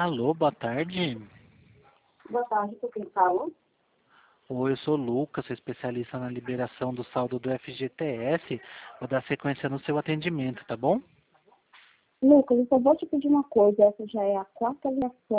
Alô, boa tarde. Boa tarde, com quem fala? Oi, eu sou o Lucas, sou especialista na liberação do saldo do FGTS. Vou dar sequência no seu atendimento, tá bom? Lucas, eu só vou te pedir uma coisa. Essa já é a quarta ligação